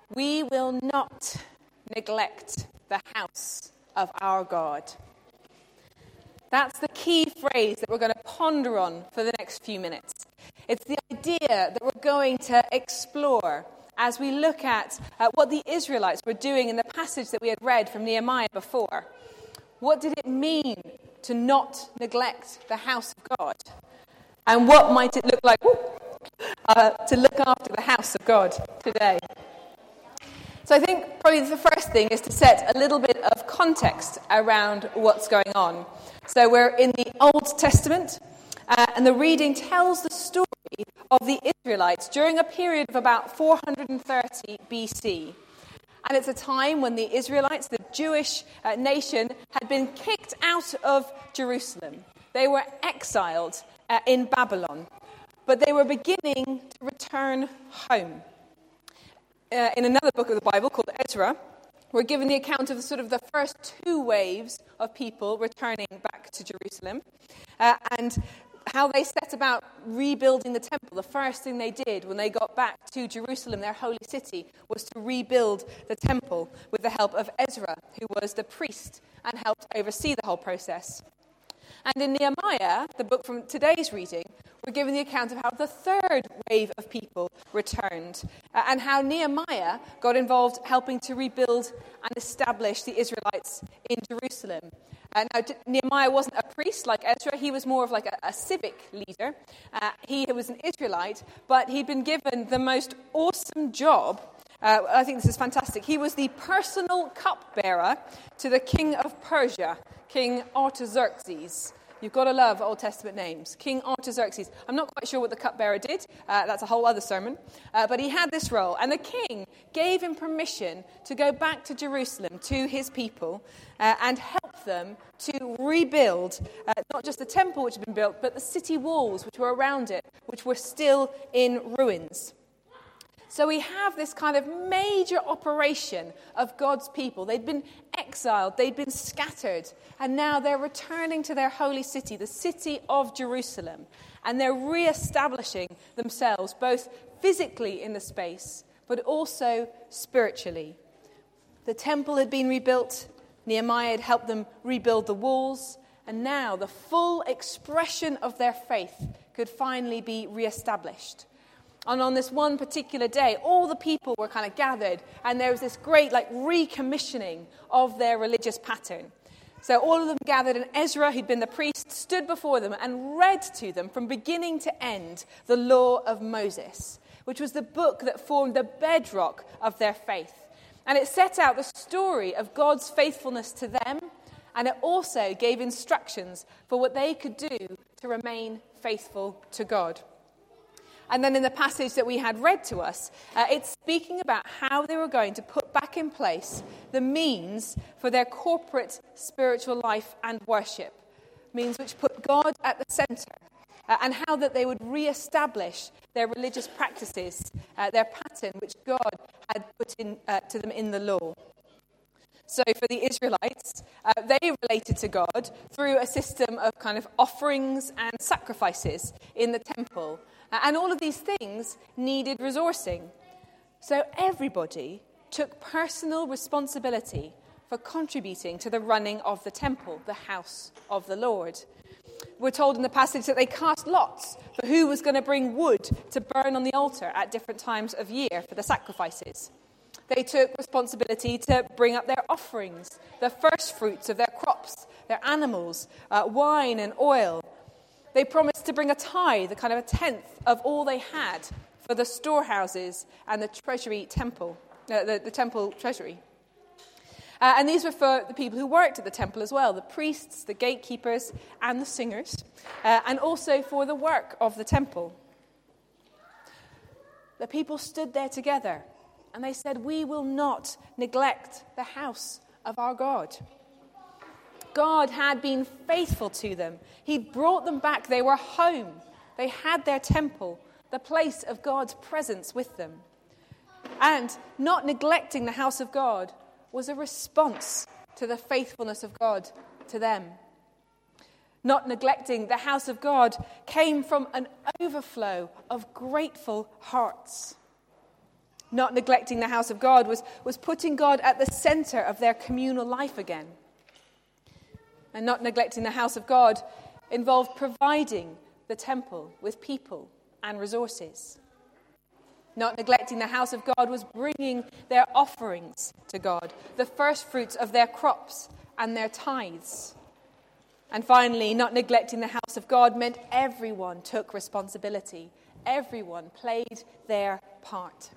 We will not neglect the house of our God. That's the key phrase that we're going to ponder on for the next few minutes. It's the idea that we're going to explore as we look at what the Israelites were doing in the passage that we had read from Nehemiah before. What did it mean to not neglect the house of God? And what might it look like to look after the house of God today? So I think probably the first thing is to set a little bit of context around what's going on. So we're in the Old Testament, and the reading tells the story of the Israelites during a period of about 430 BC. And it's a time when the Israelites, the Jewish nation, had been kicked out of Jerusalem. They were exiled in Babylon, but they were beginning to return home. In another book of the Bible called Ezra, we're given the account of the first two waves of people returning back to Jerusalem, and how they set about rebuilding the temple. The first thing they did when they got back to Jerusalem, their holy city, was to rebuild the temple with the help of Ezra, who was the priest and helped oversee the whole process. And in Nehemiah, the book from today's reading, we're given the account of how the third wave of people returned, and how Nehemiah got involved helping to rebuild and establish the Israelites in Jerusalem. Now, Nehemiah wasn't a priest like Ezra. He was more of like a civic leader. He was an Israelite, but he'd been given the most awesome job. I think this is fantastic. He was the personal cupbearer to the king of Persia, King Artaxerxes. You've got to love Old Testament names. King Artaxerxes. I'm not quite sure what the cupbearer did. That's a whole other sermon. But he had this role. And the king gave him permission to go back to Jerusalem, to his people, and help them to rebuild not just the temple which had been built, but the city walls which were around it, which were still in ruins. So we have this kind of major operation of God's people. They'd been exiled, they'd been scattered, and now they're returning to their holy city, the city of Jerusalem. And they're re-establishing themselves, both physically in the space, but also spiritually. The temple had been rebuilt, Nehemiah had helped them rebuild the walls, and now the full expression of their faith could finally be re-established. And on this one particular day, all the people were kind of gathered, and there was this great recommissioning of their religious pattern. So all of them gathered, and Ezra, who'd been the priest, stood before them and read to them from beginning to end the law of Moses, which was the book that formed the bedrock of their faith. And it set out the story of God's faithfulness to them, and it also gave instructions for what they could do to remain faithful to God. And then in the passage that we had read to us, it's speaking about how they were going to put back in place the means for their corporate spiritual life and worship, means which put God at the center, and how that they would re-establish their religious practices, their pattern which God had put in to them in the law. So for the Israelites, they related to God through a system of kind of offerings and sacrifices in the temple. And all of these things needed resourcing. So everybody took personal responsibility for contributing to the running of the temple, the house of the Lord. We're told in the passage that they cast lots for who was going to bring wood to burn on the altar at different times of year for the sacrifices. They took responsibility to bring up their offerings, the first fruits of their crops, their animals, wine and oil. They promised to bring a tithe, a tenth of all they had for the storehouses and the treasury temple, the temple treasury. And these were for the people who worked at the temple as well, the priests, the gatekeepers, and the singers, and also for the work of the temple. The people stood there together, and they said, "We will not neglect the house of our God." God had been faithful to them. He'd brought them back. They were home. They had their temple, the place of God's presence with them. And not neglecting the house of God was a response to the faithfulness of God to them. Not neglecting the house of God came from an overflow of grateful hearts. Not neglecting the house of God was putting God at the center of their communal life again. And not neglecting the house of God involved providing the temple with people and resources. Not neglecting the house of God was bringing their offerings to God, the first fruits of their crops and their tithes. And finally, not neglecting the house of God meant everyone took responsibility. Everyone played their part.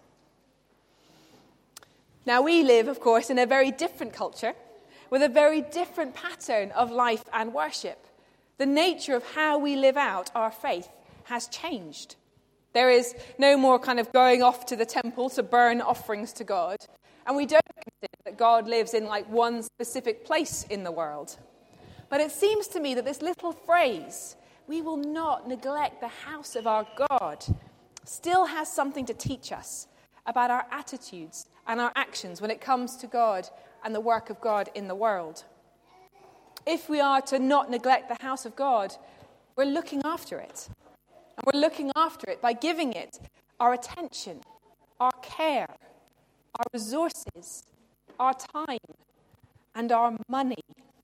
Now, we live, of course, in a very different culture with a very different pattern of life and worship. The nature of how we live out our faith has changed. There is no more kind of going off to the temple to burn offerings to God. And we don't consider that God lives in like one specific place in the world. But it seems to me that this little phrase, we will not neglect the house of our God, still has something to teach us about our attitudes and our actions when it comes to God and the work of God in the world. If we are to not neglect the house of God, we're looking after it. And we're looking after it by giving it our attention, our care, our resources, our time, and our money.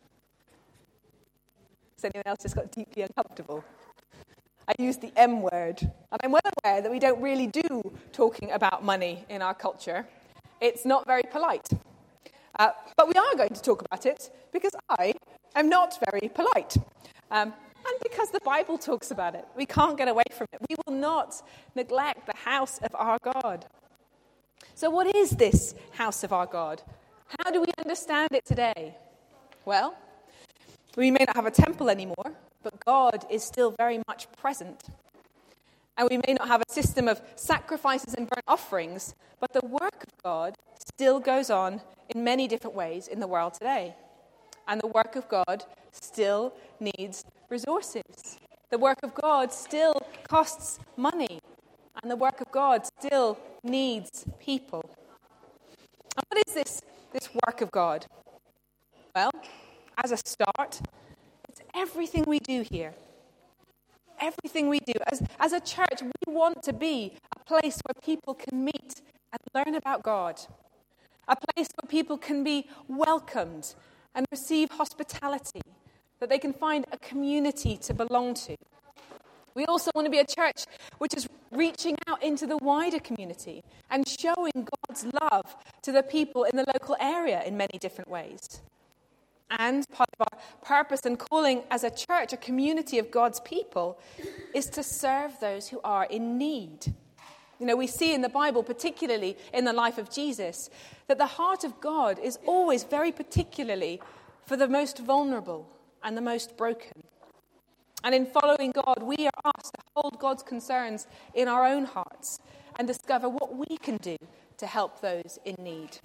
Has anyone else just got deeply uncomfortable? I used the M word, and I'm well aware that we don't really do talking about money in our culture. It's not very polite. But we are going to talk about it because I am not very polite. And because the Bible talks about it. We can't get away from it. We will not neglect the house of our God. So what is this house of our God? How do we understand it today? Well, we may not have a temple anymore, but God is still very much present. And we may not have a system of sacrifices and burnt offerings, but the work of God still goes on in many different ways in the world today. And the work of God still needs resources. The work of God still costs money. And the work of God still needs people. And what is this work of God? Well, as a start, it's everything we do here. Everything we do. As a church, we want to be a place where people can meet and learn about God. A place where people can be welcomed and receive hospitality, that they can find a community to belong to. We also want to be a church which is reaching out into the wider community and showing God's love to the people in the local area in many different ways. And part of our purpose and calling as a church, a community of God's people, is to serve those who are in need. You know, we see in the Bible, particularly in the life of Jesus, that the heart of God is always very particularly for the most vulnerable and the most broken. And in following God, we are asked to hold God's concerns in our own hearts and discover what we can do to help those in need.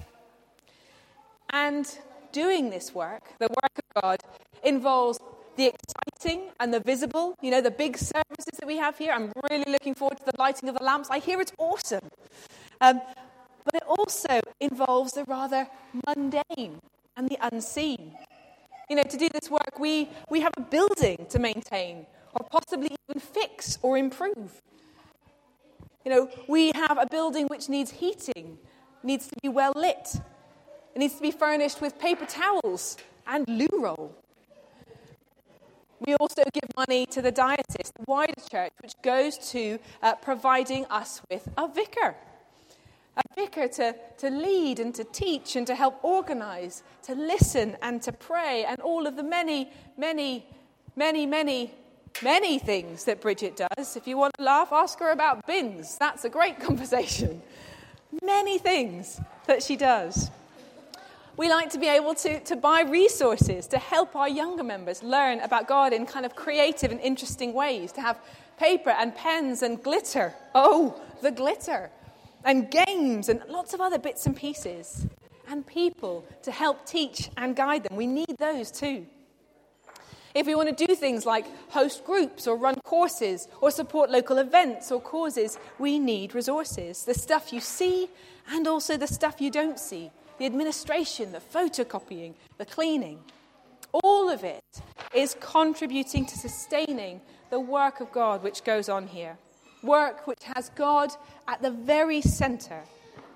And doing this work, the work of God, involves the exciting and the visible, you know, the big services that we have here. I'm really looking forward to the lighting of the lamps. I hear it's awesome. But it also involves the rather mundane and the unseen. You know, to do this work, we have a building to maintain or possibly even fix or improve. You know, we have a building which needs heating, needs to be well lit. It needs to be furnished with paper towels and loo roll. We also give money to the diocese, the wider church, which goes to providing us with a vicar. A vicar to lead and to teach and to help organize, to listen and to pray, and all of the many, many, many, many, many things that Bridget does. If you want to laugh, ask her about bins. That's a great conversation. Many things that she does. We like to be able to buy resources to help our younger members learn about God in kind of creative and interesting ways, to have paper and pens and glitter. Oh, the glitter. And games and lots of other bits and pieces. And people to help teach and guide them. We need those too. If we want to do things like host groups or run courses or support local events or causes, we need resources. The stuff you see and also the stuff you don't see. The administration, the photocopying, the cleaning. All of it is contributing to sustaining the work of God which goes on here. Work which has God at the very center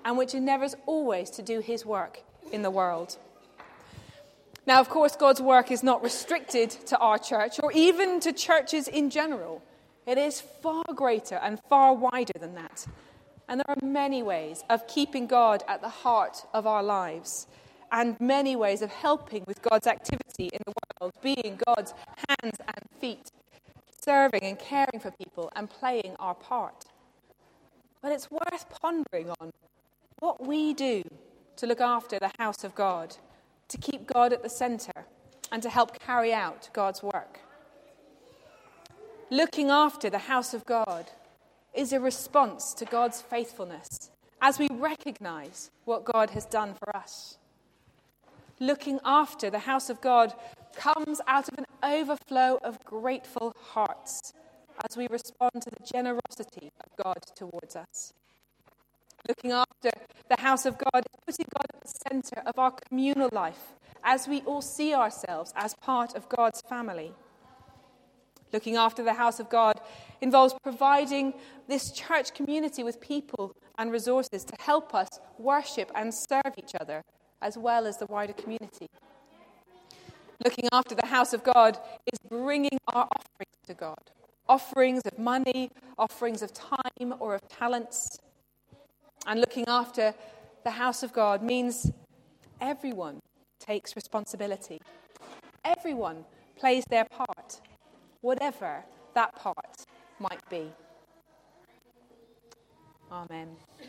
and which endeavours always to do his work in the world. Now, of course, God's work is not restricted to our church or even to churches in general. It is far greater and far wider than that. And there are many ways of keeping God at the heart of our lives, and many ways of helping with God's activity in the world, being God's hands and feet, serving and caring for people and playing our part. But it's worth pondering on what we do to look after the house of God, to keep God at the centre, and to help carry out God's work. Looking after the house of God is a response to God's faithfulness as we recognise what God has done for us. Looking after the house of God comes out of an overflow of grateful hearts as we respond to the generosity of God towards us. Looking after the house of God is putting God at the centre of our communal life as we all see ourselves as part of God's family. Looking after the house of God involves providing this church community with people and resources to help us worship and serve each other, as well as the wider community. Looking after the house of God is bringing our offerings to God. Offerings of money, offerings of time or of talents. And looking after the house of God means everyone takes responsibility. Everyone plays their part, whatever that part might be. Amen.